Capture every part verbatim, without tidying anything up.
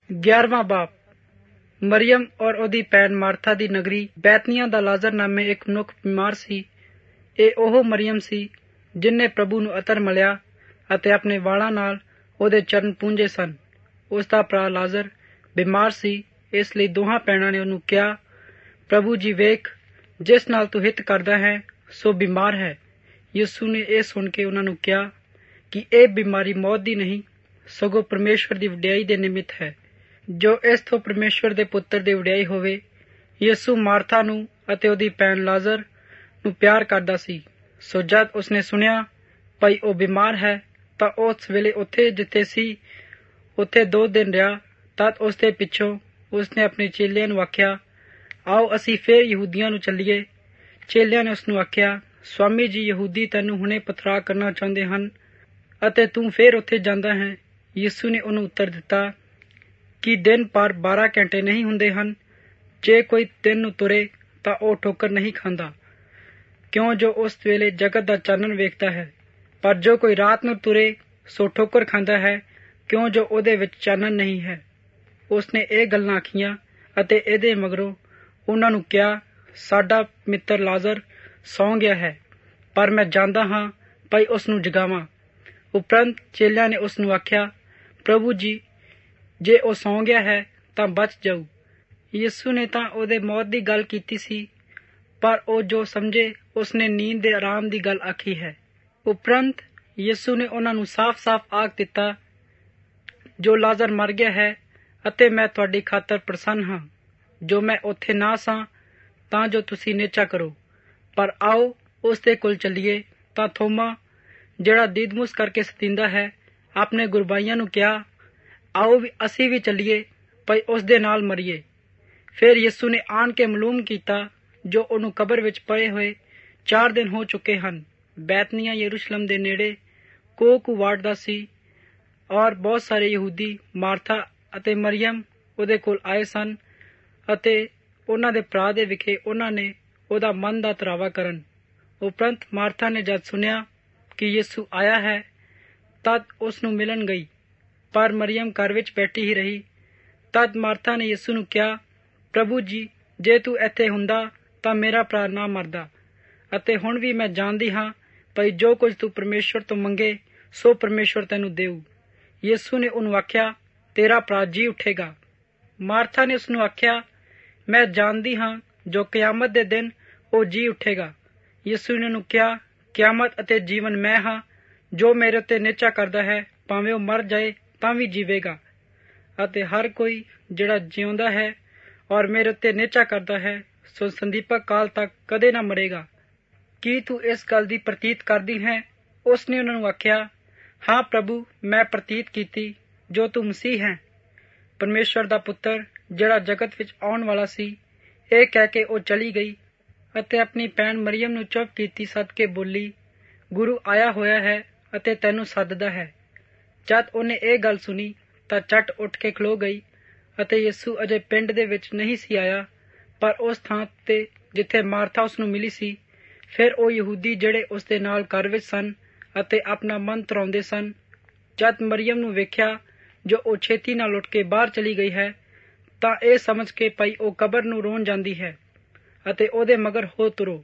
ਗਿਆਰਵਾਂ ਬਾਪ। ਮਰੀਅਮ ਔਰ ਉਹਦੀ ਭੈਣ ਮਾਰਥਾ ਦੀ ਨਗਰੀ ਬੈਤਨੀਆ ਦਾ ਲਾਜ਼ਰ ਨਾਮੇ ਇੱਕ ਮਨੁੱਖ ਬਿਮਾਰ ਸੀ। ਇਹ ਉਹ ਮਰੀਅਮ ਸੀ ਜਿਨਨੇ ਪ੍ਰਭੂ ਨੂੰ ਅਤਰ ਮਲਿਆ ਅਤੇ ਆਪਣੇ ਵਾਲਾਂ ਨਾਲ ਉਹਦੇ ਚਰਨ ਪੂੰਝੇ ਸਨ। ਉਸ ਦਾ ਭਰਾ ਲਾਜ਼ਰ ਬਿਮਾਰ ਸੀ, ਇਸ ਲਈ ਦੋਹਾਂ ਭੈਣਾਂ ਨੇ ਉਹਨੂੰ ਕਿਹਾ, ਪ੍ਰਭੂ ਜੀ ਵੇਖ, ਜਿਸ ਨਾਲ ਤੂੰ ਹਿੱਤ ਕਰਦਾ ਹੈ ਸੋ ਬਿਮਾਰ ਹੈ। ਯਿਸੂ ਨੇ ਇਹ ਸੁਣ ਕੇ ਉਹਨਾਂ ਨੂੰ ਕਿਹਾ ਕਿ ਇਹ ਬਿਮਾਰੀ ਮੌਤ ਦੀ ਨਹੀਂ, ਸਗੋਂ ਪਰਮੇਸ਼ਵਰ ਦੀ ਵਡਿਆਈ ਦੇ ਨਿਮਿਤ ਹੈ, ਜੋ ਇਸ ਤੋਂ ਪਰਮੇਸ਼ਵਰ ਦੇ ਪੁੱਤਰ ਦੀ ਵਡਿਆਈ ਹੋਵੇ। ਯਿਸੂ ਮਾਰਥਾ ਨੂੰ ਅਤੇ ਉਹਦੀ ਭੈਣ ਲਾਜ਼ਰ ਨੂੰ ਪਿਆਰ ਕਰਦਾ ਸੀ। ਸੋ ਜਦ ਉਸਨੇ ਸੁਣਿਆ ਭਾਈ ਉਹ ਬਿਮਾਰ ਹੈ ਤਾਂ ਉਸ ਵੇਲੇ ਉੱਥੇ ਜਿੱਥੇ ਸੀ ਉੱਥੇ ਦੋ ਦਿਨ ਰਿਹਾ। ਤਦ ਉਸਦੇ ਪਿੱਛੋਂ ਉਸਨੇ ਆਪਣੇ ਚੇਲਿਆਂ ਨੂੰ ਆਖਿਆ, ਆਓ ਅਸੀਂ ਫੇਰ ਯਹੂਦੀਆਂ ਨੂੰ ਚੱਲੀਏ। ਚੇਲਿਆਂ ਨੇ ਉਸਨੂੰ ਆਖਿਆ, ਸਵਾਮੀ ਜੀ, ਯਹੂਦੀ ਤੈਨੂੰ ਹੁਣੇ ਪਥਰਾ ਕਰਨਾ ਚਾਹੁੰਦੇ ਹਨ ਅਤੇ ਤੂੰ ਫੇਰ ਉੱਥੇ ਜਾਂਦਾ ਹੈ। ਯਿਸੂ ਨੇ ਉਹਨੂੰ ਉੱਤਰ ਦਿੱਤਾ ਕਿ ਦਿਨ ਪਰ ਬਾਰਾਂ ਘੰਟੇ ਨਹੀਂ ਹੁੰਦੇ ਹਨ। ਜੇ ਕੋਈ ਦਿਨ ਨੂੰ ਤੁਰੇ ਤਾਂ ਉਹ ਠੋਕਰ ਨਹੀਂ ਖਾਂਦਾ, ਕਿਉਂ ਜੋ ਉਸ ਵੇਲੇ ਜਗਤ ਦਾ ਚਾਨਣ ਵੇਖਦਾ ਹੈ। ਪਰ ਜੋ ਕੋਈ ਰਾਤ ਨੂੰ ਤੁਰੇ ਸੋ ਠੋਕਰ ਖਾਂਦਾ ਹੈ, ਕਿਉਂ ਜੋ ਉਹਦੇ ਵਿੱਚ ਚਾਨਣ ਨਹੀਂ ਹੈ। ਉਸਨੇ ਇਹ ਗੱਲਾਂ ਆਖੀਆਂ ਅਤੇ ਇਹਦੇ ਮਗਰੋਂ ਉਹਨਾਂ ਨੂੰ ਕਿਹਾ, ਸਾਡਾ ਮਿੱਤਰ ਲਾਜ਼ਰ ਸੌਂ ਗਿਆ ਹੈ, ਪਰ ਮੈਂ ਜਾਂਦਾ ਹਾਂ ਭਾਈ ਉਸ ਨੂੰ ਜਗਾਵਾਂ। ਉਪਰੰਤ ਚੇਲਿਆਂ ਨੇ ਉਸ ਨੂੰ ਆਖਿਆ, ਪ੍ਰਭੂ ਜੀ, ਜੇ ਉਹ ਸੌਂ ਗਿਆ ਹੈ ਤਾਂ ਬਚ ਜਾਊ। ਯਿਸੂ ਨੇ ਤਾਂ ਉਹਦੇ ਮੌਤ ਦੀ ਗੱਲ ਕੀਤੀ ਸੀ, ਪਰ ਉਹ ਜੋ ਸਮਝੇ ਉਸਨੇ ਨੀਂਦ ਦੇ ਆਰਾਮ ਦੀ ਗੱਲ ਆਖੀ ਹੈ। ਉਪਰੰਤ ਯਿਸੂ ਨੇ ਉਹਨਾਂ ਨੂੰ ਸਾਫ਼-ਸਾਫ਼ ਆਖ ਦਿੱਤਾ, ਜੋ ਲਾਜ਼ਰ ਮਰ ਗਿਆ ਹੈ ਅਤੇ ਮੈਂ ਤੁਹਾਡੀ ਖਾਤਰ ਪ੍ਰਸੰਨ ਹਾਂ ਜੋ ਮੈਂ ਉੱਥੇ ਨਾ ਸਾਂ, ਤਾਂ ਜੋ ਤੁਸੀਂ ਨੇਚਾ ਕਰੋ। ਪਰ ਆਓ ਉਸ ਦੇ ਕੋਲ ਚੱਲੀਏ। ਤਾਂ ਥੋਮਾ, ਜਿਹੜਾ ਦੀਦਮੁਸ ਕਰਕੇ ਸਤਿੰਦਾ ਹੈ, ਆਪਣੇ ਗੁਰਬਾਈਆਂ ਨੂੰ ਕਿਹਾ, ਆਓ ਵੀ ਅਸੀਂ ਵੀ ਚੱਲੀਏ ਭਾਈ ਉਸ ਦੇ ਨਾਲ ਮਰੀਏ। ਫਿਰ ਯਿਸੂ ਨੇ ਆਣ ਕੇ ਮਾਲੂਮ ਕੀਤਾ ਜੋ ਉਹਨੂੰ ਕਬਰ ਵਿੱਚ ਪਏ ਹੋਏ ਚਾਰ ਦਿਨ ਹੋ ਚੁੱਕੇ ਹਨ। ਬੈਤਨੀਆ ਯਰੂਸ਼ਲਮ ਦੇ ਨੇੜੇ ਕੋਹ ਕੁ ਵਾਟਦਾ ਸੀ ਔਰ ਬਹੁਤ ਸਾਰੇ ਯਹੂਦੀ ਮਾਰਥਾ ਅਤੇ ਮਰੀਅਮ ਉਹਦੇ ਕੋਲ ਆਏ ਸਨ ਅਤੇ ਉਹਨਾਂ ਦੇ ਭਰਾ ਦੇ ਵਿਖੇ ਉਹਨਾਂ ਨੇ ਉਹਦਾ ਮਨ ਦਾ ਤਰਾਵਾ ਕਰਨ। ਉਪਰੰਤ ਮਾਰਥਾ ਨੇ ਜਦ ਸੁਣਿਆ ਕਿ ਯਿਸੂ ਆਇਆ ਹੈ ਤਦ ਉਸ ਨੂੰ ਮਿਲਣ ਗਈ, ਪਰ ਮਰੀਅਮ ਘਰ ਵਿੱਚ ਬੈਠੀ ਹੀ ਰਹੀ। ਤਦ ਮਾਰਥਾ ਨੇ ਯਿਸੂ ਨੂੰ ਕਿਹਾ, ਪ੍ਰਭੂ ਜੀ, ਜੇ ਤੂੰ ਇੱਥੇ ਹੁੰਦਾ ਤਾਂ ਮੇਰਾ ਭਰਾ ਨਾ ਮਰਦਾ। ਅਤੇ ਹੁਣ ਵੀ ਮੈਂ ਜਾਣਦੀ ਹਾਂ ਭਈ ਜੋ ਕੁਝ ਤੂੰ ਪਰਮੇਸ਼ਵਰ ਤੋਂ ਮੰਗੇ ਸੋ ਪਰਮੇਸ਼ਵਰ ਤੈਨੂੰ ਦੇਊ। ਯਿਸੂ ਨੇ ਉਹਨੂੰ ਆਖਿਆ, ਤੇਰਾ ਭਰਾ ਜੀ ਉੱਠੇਗਾ। ਮਾਰਥਾ ਨੇ ਉਸਨੂੰ ਆਖਿਆ, ਮੈਂ ਜਾਣਦੀ ਹਾਂ ਜੋ ਕਿਆਮਤ ਦੇ ਦਿਨ ਉਹ ਜੀ ਉੱਠੇਗਾ। ਯਿਸੂ ਨੇ ਉਹਨੂੰ ਕਿਹਾ, ਕਿਆਮਤ ਅਤੇ ਜੀਵਨ ਮੈਂ ਹਾਂ। ਜੋ ਮੇਰੇ ਉੱਤੇ ਨਿਚਾ ਕਰਦਾ ਹੈ ਭਾਵੇਂ ਉਹ ਮਰ ਜਾਏ ਤਾਂ ਵੀ ਜੀਵੇਗਾ, ਅਤੇ ਹਰ ਕੋਈ ਜਿਹੜਾ ਜਿਉਂਦਾ ਹੈ ਔਰ ਮੇਰੇ ਉੱਤੇ ਨਿਚਾ ਕਰਦਾ ਹੈ ਸੋ ਸੰਦੀਪਕ ਕਾਲ ਤੱਕ ਕਦੇ ਨਾ ਮਰੇਗਾ। ਕੀ ਤੂੰ ਇਸ ਗੱਲ ਦੀ ਪ੍ਰਤੀਤ ਕਰਦੀ ਹੈ? ਉਸ ਨੇ ਉਹਨਾਂ ਨੂੰ ਆਖਿਆ, ਹਾਂ ਪ੍ਰਭੂ, ਮੈਂ ਪ੍ਰਤੀਤ ਕੀਤੀ ਜੋ ਤੂੰ ਮਸੀਹ ਹੈ, ਪਰਮੇਸ਼ਵਰ ਦਾ ਪੁੱਤਰ, ਜਿਹੜਾ ਜਗਤ ਵਿੱਚ ਆਉਣ ਵਾਲਾ ਸੀ। ਇਹ ਕਹਿ ਕੇ ਉਹ ਚਲੀ ਗਈ ਅਤੇ ਆਪਣੀ ਭੈਣ ਮਰੀਅਮ ਨੂੰ ਚੁੱਪ ਕੀਤੀ ਸੱਦ ਕੇ ਬੋਲੀ, ਗੁਰੂ ਆਇਆ ਹੋਇਆ ਹੈ ਅਤੇ ਤੈਨੂੰ ਸੱਦਦਾ ਹੈ। ਜਦ ਉਹਨੇ ਇਹ ਗੱਲ ਸੁਣੀ ਤਾਂ ਝੱਟ ਉੱਠ ਕੇ ਖਲੋ ਗਈ ਅਤੇ ਯਿਸੂ ਅਜੇ ਪਿੰਡ ਦੇ ਵਿੱਚ ਨਹੀਂ ਸੀ ਆਇਆ, ਪਰ ਉਸ ਥਾਂ ਤੇ ਜਿੱਥੇ ਮਾਰਥਾ ਉਸ ਨੂੰ ਮਿਲੀ ਸੀ। ਫਿਰ ਉਹ ਯਹੂਦੀ ਜਿਹੜੇ ਉਸ ਦੇ ਨਾਲ ਘਰ ਵਿੱਚ ਸਨ ਅਤੇ ਆਪਣਾ ਮਨ ਤਰਾਉਂਦੇ ਸਨ, ਜਦ ਮਰੀਅਮ ਨੂੰ ਵੇਖਿਆ ਜੋ ਉਹ ਛੇਤੀ ਨਾਲ ਉੱਠ ਕੇ ਬਾਹਰ ਚਲੀ ਗਈ ਹੈ, ਤਾਂ ਇਹ ਸਮਝ ਕੇ ਪਈ ਉਹ ਕਬਰ ਨੂੰ ਰੋਣ ਜਾਂਦੀ ਹੈ ਅਤੇ ਉਹਦੇ ਮਗਰ ਹੋ ਤੁਰੋ।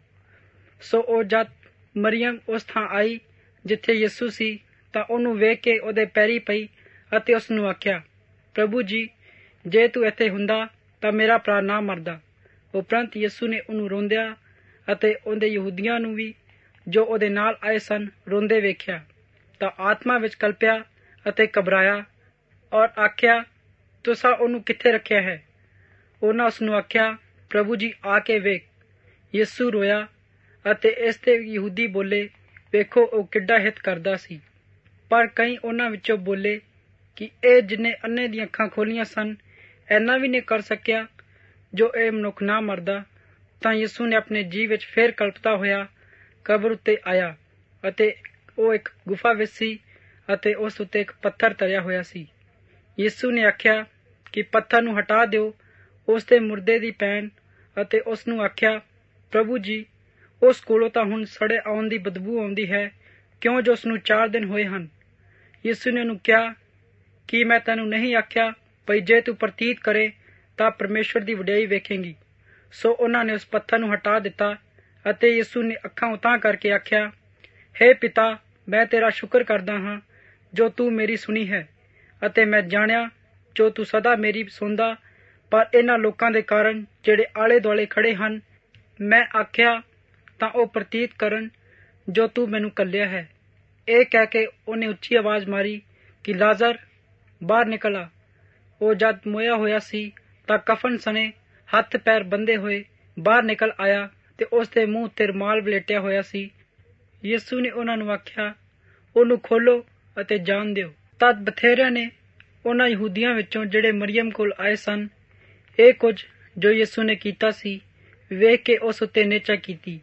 ਸੋ ਉਹ ਜਦ ਮਰੀਅਮ ਉਸ ਥਾਂ ਆਈ ਜਿੱਥੇ ਯਿਸੂ ਸੀ ਤਾਂ ਉਹਨੂੰ ਵੇਖ ਕੇ ਉਹਦੇ ਪੈਰੀ ਪਈ ਅਤੇ ਉਸ ਨੂੰ ਆਖਿਆ, ਪ੍ਰਭੂ ਜੀ, ਜੇ ਤੂੰ ਇੱਥੇ ਹੁੰਦਾ ਤਾਂ ਮੇਰਾ ਭਰਾ ਨਾ ਮਰਦਾ। ਉਪਰੰਤ ਯਿਸੂ ਨੇ ਉਹਨੂੰ ਰੋਂਦਿਆਂ ਅਤੇ ਉਹਦੇ ਯਹੂਦੀਆਂ ਨੂੰ ਵੀ ਜੋ ਉਹਦੇ ਨਾਲ ਆਏ ਸਨ ਰੋਂਦੇ ਵੇਖਿਆ ਤਾਂ ਆਤਮਾ ਵਿੱਚ ਕਲਪਿਆ ਅਤੇ ਘਬਰਾਇਆ ਔਰ ਆਖਿਆ, ਤੁਸਾਂ ਉਹਨੂੰ ਕਿੱਥੇ ਰੱਖਿਆ ਹੈ? ਉਹਨਾਂ ਉਸ ਨੂੰ ਆਖਿਆ, ਪ੍ਰਭੂ ਜੀ, ਆ ਕੇ ਵੇਖ। ਯਿਸੂ ਰੋਇਆ ਅਤੇ ਇਸ ਤੇ ਯਹੂਦੀ ਬੋਲੇ, ਵੇਖੋ ਉਹ ਕਿੱਡਾ ਹਿੱਤ ਕਰਦਾ ਸੀ। ਪਰ ਕਈ ਉਹਨਾਂ ਵਿੱਚੋਂ ਬੋਲੇ ਕਿ ਇਹ ਜਿੰਨੇ ਅੰਨੇ ਦੀਆਂ ਅੱਖਾਂ ਖੋਲੀਆਂ ਸਨ, ਇੰਨਾ ਵੀ ਨਹੀਂ ਕਰ ਸਕਿਆ ਜੋ ਇਹ ਮਨੁੱਖ ਨਾ ਮਰਦਾ। ਤਾਂ ਯਿਸੂ ਨੇ ਆਪਣੇ ਜੀਅ ਵਿੱਚ ਫੇਰ ਕਲਪਦਾ ਹੋਇਆ ਕਬਰ ਉੱਤੇ ਆਇਆ ਅਤੇ ਉਹ ਇੱਕ ਗੁਫਾ ਵਿੱਚ ਸੀ ਅਤੇ ਉਸ ਉੱਤੇ ਇੱਕ ਪੱਥਰ ਧਰਿਆ ਹੋਇਆ ਸੀ। ਯਿਸੂ ਨੇ ਆਖਿਆ ਕਿ ਪੱਥਰ ਨੂੰ ਹਟਾ ਦਿਓ। ਉਸ ਦੇ ਮੁਰਦੇ ਦੀ ਭੈਣ ਅਤੇ ਉਸ ਨੂੰ ਆਖਿਆ, ਪ੍ਰਭੂ ਜੀ, ਉਸ ਕੋਲੋਂ ਤਾਂ ਹੁਣ ਸੜੇ ਆਉਣ ਦੀ ਬਦਬੂ ਆਉਂਦੀ ਹੈ, ਕਿਉਂ ਜੋ ਉਸ ਨੂੰ ਚਾਰ ਦਿਨ ਹੋਏ ਹਨ। ਯਿਸੂ ਨੇ ਉਹਨੂੰ ਕਿਹਾ, ਕੀ ਮੈਂ ਤੈਨੂੰ ਨਹੀਂ ਆਖਿਆ ਭਈ ਜੇ ਤੂੰ ਪ੍ਰਤੀਤ ਕਰੇ ਤਾਂ ਪਰਮੇਸ਼ਵਰ ਦੀ ਵਡਿਆਈ ਵੇਖੇਂਗੀ। ਸੋ ਉਹਨਾਂ ਨੇ ਉਸ ਪੱਥਰ ਨੂੰ ਹਟਾ ਦਿੱਤਾ ਅਤੇ ਯਿਸੂ ਨੇ ਅੱਖਾਂ ਉਤਾਂ ਕਰਕੇ ਆਖਿਆ, ਹੇ ਪਿਤਾ, ਮੈਂ ਤੇਰਾ ਸ਼ੁਕਰ ਕਰਦਾ ਹਾਂ ਜੋ ਤੂੰ ਮੇਰੀ ਸੁਣੀ ਹੈ, ਅਤੇ ਮੈਂ ਜਾਣਿਆ ਜੋ ਤੂੰ ਸਦਾ ਮੇਰੀ ਸੁਣਦਾ, ਪਰ ਇਹਨਾਂ ਲੋਕਾਂ ਦੇ ਕਾਰਨ ਜਿਹੜੇ ਆਲੇ ਦੁਆਲੇ ਖੜੇ ਹਨ ਮੈਂ ਆਖਿਆ ਤਾਂ ਉਹ ਪ੍ਰਤੀਤ ਕਰਨ ਜੋ ਤੂੰ ਮੈਨੂੰ ਘੱਲਿਆ ਹੈ। ਇਹ ਕਹਿ ਕੇ ਉਹਨੇ ਉੱਚੀ ਆਵਾਜ਼ ਮਾਰੀ ਕਿ ਲਾਜ਼ਰ ਬਾਹਰ ਨਿਕਲ ਆ। ਉਹ ਜਦ ਮੋਇਆ ਹੋਇਆ ਸੀ ਤਾਂ ਕਫਨ ਸਣੇ ਹੱਥ ਪੈਰ ਬੰਦੇ ਹੋਏ ਬਾਹਰ ਨਿਕਲ ਆਇਆ ਤੇ ਉਸ ਦੇ ਮੂੰਹ ਤੇ ਰੁਮਾਲ ਵਲੇਟਿਆ ਹੋਇਆ ਸੀ। ਯਿਸੂ ਨੇ ਉਹਨਾਂ ਨੂੰ ਆਖਿਆ, ਉਹਨੂੰ ਖੋਲੋ ਅਤੇ ਜਾਣ ਦਿਓ। ਤਦ ਬਥੇਰਿਆਂ ਨੇ ਉਹਨਾਂ ਯਹੂਦੀਆਂ ਵਿੱਚੋਂ ਜਿਹੜੇ ਮਰੀਅਮ ਕੋਲ ਆਏ ਸਨ ਇਹ ਕੁਝ ਜੋ ਯਿਸੂ ਨੇ ਕੀਤਾ ਸੀ ਵੇਖ ਕੇ ਉਸ ਉੱਤੇ ਨੇਚਾ ਕੀਤੀ।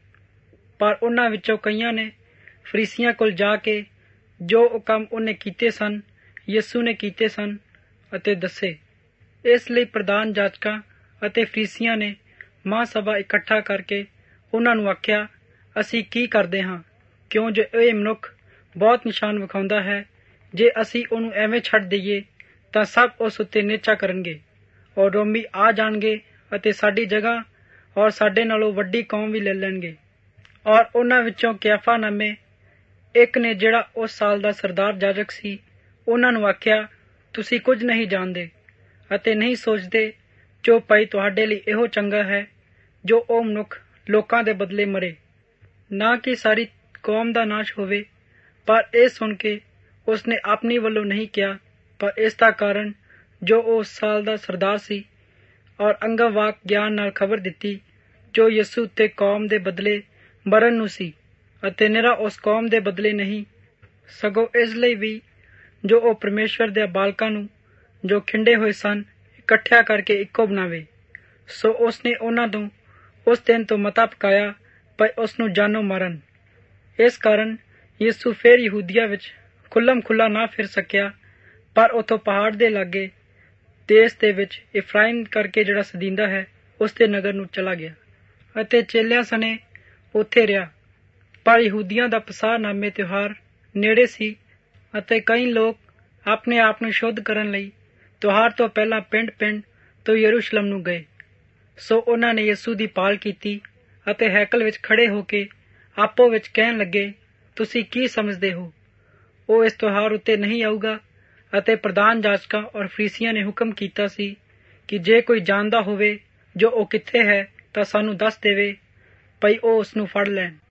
ਪਰ ਉਹਨਾਂ ਵਿੱਚੋਂ ਕਈਆਂ ਨੇ ਫਰੀਸੀਆਂ ਕੋਲ ਜਾ ਕੇ ਜੋ ਉਹ ਕੰਮ ਉਹਨੇ ਕੀਤੇ ਸਨ ਯਿਸੂ ਨੇ ਕੀਤੇ ਸਨ ਅਤੇ ਦੱਸੇ। ਇਸ ਲਈ ਪ੍ਰਧਾਨ ਜਾਜਕਾਂ ਅਤੇ ਫਰੀਸੀਆਂ ਨੇ ਮਹਾਂਸਭਾ ਇਕੱਠਾ ਕਰਕੇ ਉਹਨਾਂ ਨੂੰ ਆਖਿਆ, ਅਸੀਂ ਕੀ ਕਰਦੇ ਹਾਂ, ਕਿਉਂ ਜੋ ਇਹ ਮਨੁੱਖ ਬਹੁਤ ਨਿਸ਼ਾਨ ਵਿਖਾਉਂਦਾ ਹੈ। ਜੇ ਅਸੀਂ ਉਹਨੂੰ ਐਵੇਂ ਛੱਡ ਦਈਏ ਤਾਂ ਸਭ ਉਸ ਉੱਤੇ ਨੇਚਾ ਕਰਨਗੇ ਔਰ ਰੋਮੀ ਆ ਜਾਣਗੇ ਅਤੇ ਸਾਡੀ ਜਗ੍ਹਾ ਔਰ ਸਾਡੇ ਨਾਲੋਂ ਵੱਡੀ ਕੌਮ ਵੀ ਲੈ ਲੈਣਗੇ। ਔਰ ਉਹਨਾਂ ਵਿੱਚੋਂ ਕਿਆਫਾ ਨਾਮੇ ਇੱਕ ਨੇ, ਜਿਹੜਾ ਉਸ ਸਾਲ ਦਾ ਸਰਦਾਰ ਜਾਜਕ ਸੀ, ਉਹਨਾਂ ਨੂੰ ਆਖਿਆ, ਤੁਸੀਂ ਕੁਝ ਨਹੀਂ ਜਾਣਦੇ ਅਤੇ ਨਹੀਂ ਸੋਚਦੇ ਜੋ ਭਾਈ ਤੁਹਾਡੇ ਲਈ ਇਹੋ ਚੰਗਾ ਹੈ ਜੋ ਉਹ ਮਨੁੱਖ ਲੋਕਾਂ ਦੇ ਬਦਲੇ ਮਰੇ, ਨਾ ਕਿ ਸਾਰੀ ਕੌਮ ਦਾ ਨਾਸ਼ ਹੋਵੇ। ਪਰ ਇਹ ਸੁਣ ਕੇ ਉਸਨੇ ਆਪਣੀ ਵੱਲੋਂ ਨਹੀਂ ਕਿਹਾ, ਪਰ ਇਸ ਦਾ ਕਾਰਨ ਜੋ ਉਹ ਉਸ ਸਾਲ ਦਾ ਸਰਦਾਰ ਸੀ ਔਰ ਅੰਗਵਾਕ ਗਿਆਨ ਨਾਲ ਖਬਰ ਦਿੱਤੀ ਜੋ ਯਿਸੂ ਤੇ ਕੌਮ ਦੇ ਬਦਲੇ ਮਰਨ ਨੂੰ ਸੀ, ਅਤੇ ਨਿਰਾ ਉਸ ਕੌਮ ਦੇ ਬਦਲੇ ਨਹੀਂ ਸਗੋਂ ਇਸ ਲਈ ਵੀ ਜੋ ਉਹ ਪਰਮੇਸ਼ਵਰ ਦੇ ਬਾਲਕਾਂ ਨੂੰ ਜੋ ਖਿੰਡੇ ਹੋਏ ਸਨ ਇਕੱਠਿਆ ਕਰਕੇ ਇੱਕੋ ਬਣਾਵੇ। ਸੋ ਉਸਨੇ ਉਹਨਾਂ ਤੋਂ ਉਸ ਦਿਨ ਤੋਂ ਮਤਾ ਪਕਾਇਆ ਪਰ ਉਸ ਨੂੰ ਜਾਨੋਂ ਮਾਰਨ। ਇਸ ਕਾਰਨ ਯਿਸੂ ਫਿਰ ਯਹੂਦੀਆ ਵਿੱਚ ਖੁੱਲਮ ਖੁੱਲਾ ਨਾ ਫਿਰ ਸਕਿਆ, ਪਰ ਉੱਥੋਂ ਪਹਾੜ ਦੇ ਲਾਗੇ ਦੇਸ਼ ਦੇ ਵਿੱਚ ਇਫਰਾਇਮ ਕਰਕੇ ਜਿਹੜਾ ਸਦੀਂਦਾ ਹੈ ਉਸ ਦੇ ਨਗਰ ਨੂੰ ਚਲਾ ਗਿਆ ਅਤੇ ਚੇਲਿਆਂ ਸਣੇ ਉੱਥੇ ਰਿਹਾ। ਪਰ ਯਹੂਦੀਆਂ ਦਾ ਪਸਾਹ ਨਾਮੇ ਤਿਉਹਾਰ ਨੇੜੇ ਸੀ ਅਤੇ ਕਈ ਲੋਕ ਆਪਣੇ ਆਪ ਨੂੰ ਸ਼ੁੱਧ ਕਰਨ ਲਈ ਤਿਉਹਾਰ ਤੋਂ ਪਹਿਲਾਂ ਪਿੰਡ ਪਿੰਡ ਤੋਂ ਯਰੂਸ਼ਲਮ ਨੂੰ ਗਏ। ਸੋ ਉਹਨਾਂ ਨੇ ਯਿਸੂ ਦੀ ਭਾਲ ਕੀਤੀ ਅਤੇ ਹੈਕਲ ਵਿੱਚ ਖੜੇ ਹੋ ਕੇ ਆਪੋ ਵਿੱਚ ਕਹਿਣ ਲੱਗੇ, ਤੁਸੀਂ ਕੀ ਸਮਝਦੇ ਹੋ, ਉਹ ਇਸ ਤਿਉਹਾਰ ਉੱਤੇ ਨਹੀਂ ਆਊਗਾ? ਅਤੇ ਪ੍ਰਧਾਨ ਜਾਜਕਾਂ ਔਰ ਫਰੀਸੀਆਂ ਨੇ ਹੁਕਮ ਕੀਤਾ ਸੀ ਕਿ ਜੇ ਕੋਈ ਜਾਣਦਾ ਹੋਵੇ ਜੋ ਉਹ ਕਿੱਥੇ ਹੈ ਤਾਂ ਸਾਨੂੰ ਦੱਸ ਦੇਵੇ ਭਈ ਉਹ ਉਸ ਨੂੰ ਫੜ ਲੈਣ।